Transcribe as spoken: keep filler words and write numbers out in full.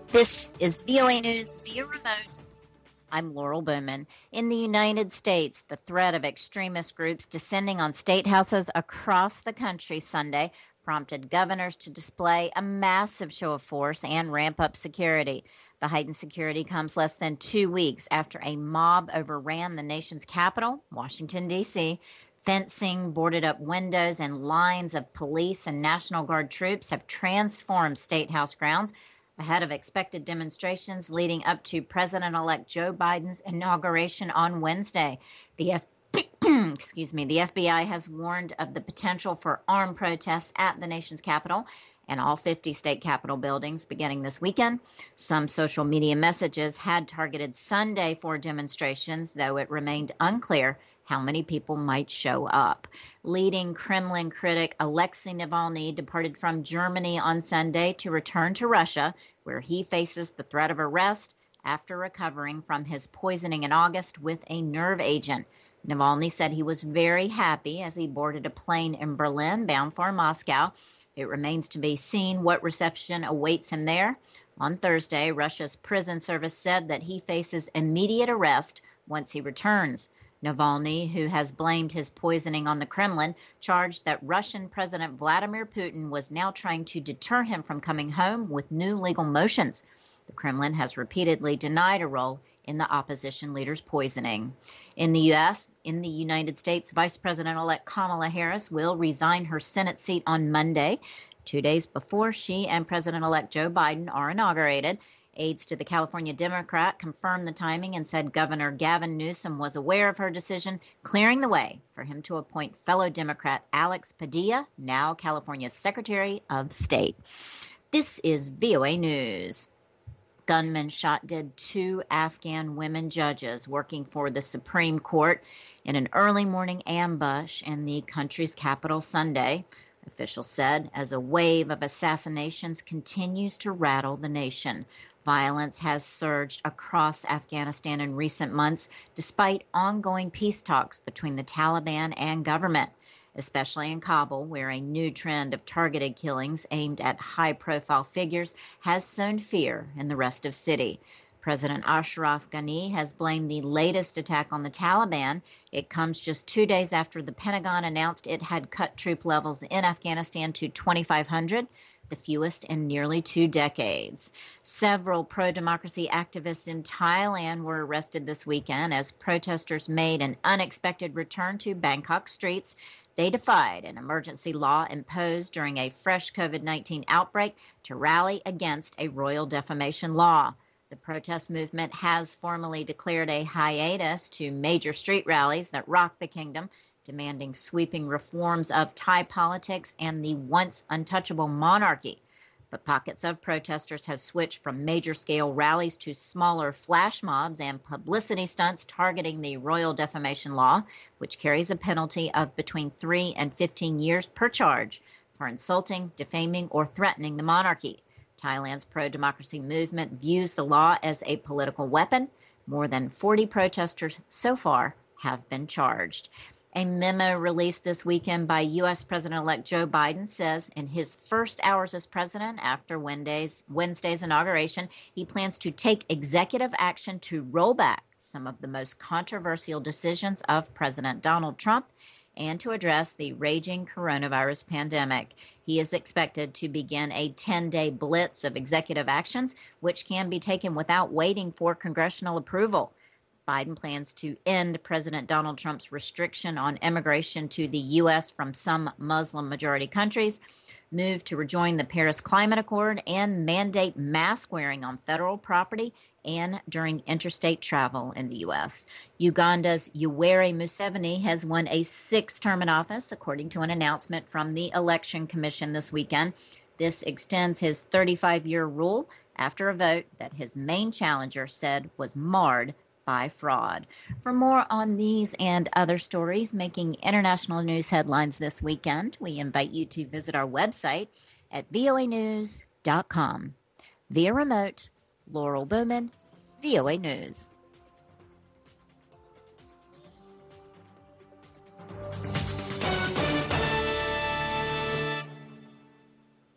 This is V O A News via remote. I'm Laurel Bowman. In the United States, the threat of extremist groups descending on state houses across the country Sunday prompted governors to display a massive show of force and ramp up security. The heightened security comes less than two weeks after a mob overran the nation's capital, Washington, D C Fencing, boarded up windows, and lines of police and National Guard troops have transformed State House grounds ahead of expected demonstrations leading up to President-elect Joe Biden's inauguration on Wednesday. The F- excuse me, the F B I has warned of the potential for armed protests at the nation's capital and all fifty state capitol buildings beginning this weekend. Some social media messages had targeted Sunday for demonstrations, though it remained unclear how many people might show up. Leading Kremlin critic Alexei Navalny departed from Germany on Sunday to return to Russia, where he faces the threat of arrest after recovering from his poisoning in August with a nerve agent. Navalny said he was very happy as he boarded a plane in Berlin bound for Moscow. It remains to be seen what reception awaits him there. On Thursday, Russia's prison service said that he faces immediate arrest once he returns. Navalny, who has blamed his poisoning on the Kremlin, charged that Russian President Vladimir Putin was now trying to deter him from coming home with new legal motions. The Kremlin has repeatedly denied a role in the opposition leader's poisoning. In the U S, in the United States, Vice President-elect Kamala Harris will resign her Senate seat on Monday, two days before she and President-elect Joe Biden are inaugurated. Aides to the California Democrat confirmed the timing and said Governor Gavin Newsom was aware of her decision, clearing the way for him to appoint fellow Democrat Alex Padilla, now California's Secretary of State. This is V O A News. Gunmen shot dead two Afghan women judges working for the Supreme Court in an early morning ambush in the country's capital Sunday, officials said, as a wave of assassinations continues to rattle the nation. Violence has surged across Afghanistan in recent months, despite ongoing peace talks between the Taliban and government, especially in Kabul, where a new trend of targeted killings aimed at high-profile figures has sown fear in the rest of the city. President Ashraf Ghani has blamed the latest attack on the Taliban. It comes just two days after the Pentagon announced it had cut troop levels in Afghanistan to twenty-five hundred, the fewest in nearly two decades. Several pro-democracy activists in Thailand were arrested this weekend as protesters made an unexpected return to Bangkok streets. They defied an emergency law imposed during a fresh COVID nineteen outbreak to rally against a royal defamation law. The protest movement has formally declared a hiatus to major street rallies that rock the kingdom, demanding sweeping reforms of Thai politics and the once untouchable monarchy. But pockets of protesters have switched from major-scale rallies to smaller flash mobs and publicity stunts targeting the royal defamation law, which carries a penalty of between three and fifteen years per charge for insulting, defaming, or threatening the monarchy. Thailand's pro-democracy movement views the law as a political weapon. More than forty protesters so far have been charged. A memo released this weekend by U S President-elect Joe Biden says in his first hours as president after Wednesday's, Wednesday's inauguration, he plans to take executive action to roll back some of the most controversial decisions of President Donald Trump and to address the raging coronavirus pandemic. He is expected to begin a ten-day blitz of executive actions, which can be taken without waiting for congressional approval. Biden plans to end President Donald Trump's restriction on immigration to the U S from some Muslim-majority countries, move to rejoin the Paris Climate Accord, and mandate mask wearing on federal property and during interstate travel in the U S. Uganda's Yoweri Museveni has won a sixth term in office, according to an announcement from the Election Commission this weekend. This extends his thirty-five-year rule after a vote that his main challenger said was marred by fraud. For more on these and other stories making international news headlines this weekend, we invite you to visit our website at V O A news dot com. Via remote, Laurel Bowman, V O A News.